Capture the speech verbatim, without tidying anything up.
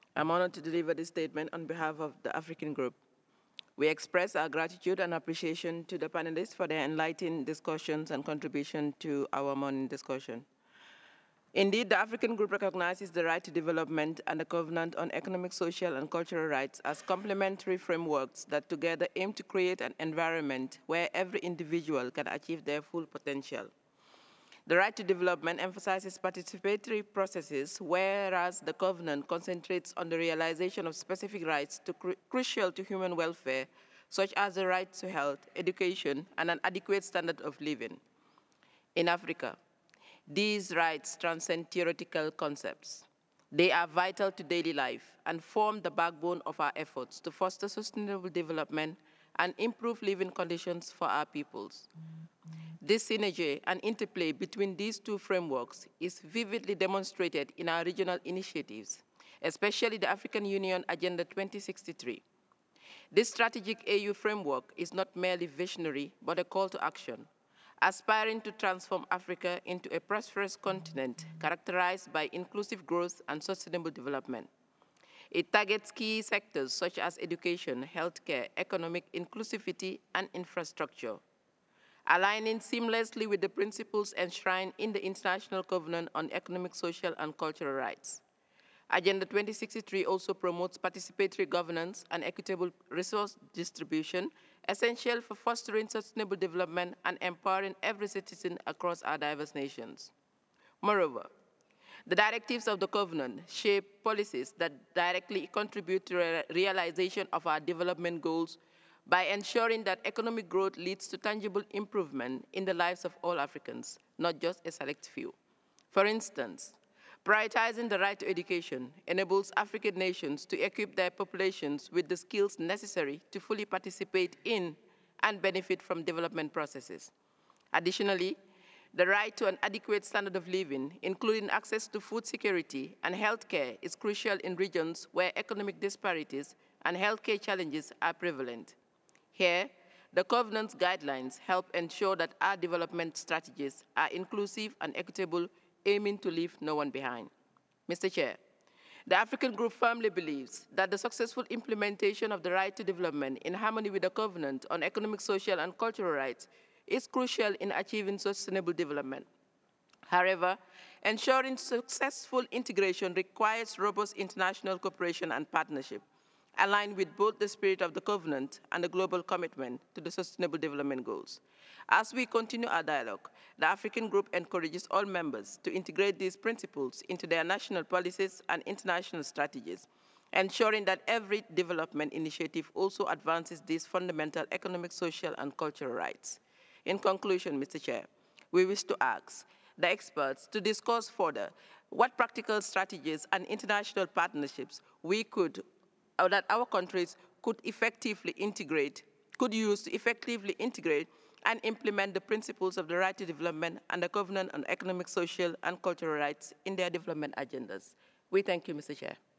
I'm honored to deliver this statement on behalf of the African Group. We express our gratitude and appreciation to the panelists for their enlightening discussions and contribution to our morning discussion. Indeed, the African Group recognizes the right to development and the Covenant on Economic, Social, and Cultural Rights as complementary frameworks that together aim to create an environment where every individual can achieve their full potential. The right to development emphasizes participatory processes, whereas the Covenant concentrates on the realization of specific rights to cru crucial to human welfare, such as the right to health, education, and an adequate standard of living. In Africa, these rights transcend theoretical concepts. They are vital to daily life and form the backbone of our efforts to foster sustainable development and improve living conditions for our peoples. This synergy and interplay between these two frameworks is vividly demonstrated in our regional initiatives, especially the African Union Agenda twenty sixty-three. This strategic A U framework is not merely visionary, but a call to action, aspiring to transform Africa into a prosperous continent characterized by inclusive growth and sustainable development. It targets key sectors such as education, healthcare, economic inclusivity, and infrastructure, aligning seamlessly with the principles enshrined in the International Covenant on Economic, Social, and Cultural Rights. Agenda twenty sixty-three also promotes participatory governance and equitable resource distribution, essential for fostering sustainable development and empowering every citizen across our diverse nations. Moreover, the directives of the Covenant shape policies that directly contribute to the realization of our development goals by ensuring that economic growth leads to tangible improvement in the lives of all Africans, not just a select few. For instance, prioritizing the right to education enables African nations to equip their populations with the skills necessary to fully participate in and benefit from development processes. Additionally, the right to an adequate standard of living, including access to food security and healthcare, is crucial in regions where economic disparities and healthcare challenges are prevalent. Here, the Covenant's guidelines help ensure that our development strategies are inclusive and equitable, aiming to leave no one behind. Mister Chair, the African Group firmly believes that the successful implementation of the right to development in harmony with the Covenant on Economic, Social, and Cultural Rights is crucial in achieving sustainable development. However, ensuring successful integration requires robust international cooperation and partnership, aligned with both the spirit of the Covenant and the global commitment to the Sustainable Development Goals. As we continue our dialogue, the African Group encourages all members to integrate these principles into their national policies and international strategies, ensuring that every development initiative also advances these fundamental economic, social, and cultural rights. In conclusion, Mister Chair, we wish to ask the experts to discuss further what practical strategies and international partnerships we could, or that our countries could effectively integrate, could use to effectively integrate and implement the principles of the right to development and the Covenant on Economic, Social, and Cultural Rights in their development agendas. We thank you, Mister Chair.